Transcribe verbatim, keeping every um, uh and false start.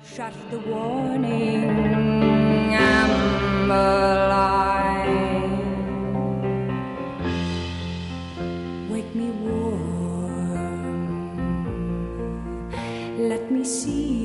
Shut the warning, I'm alive. Wake me warm, let me see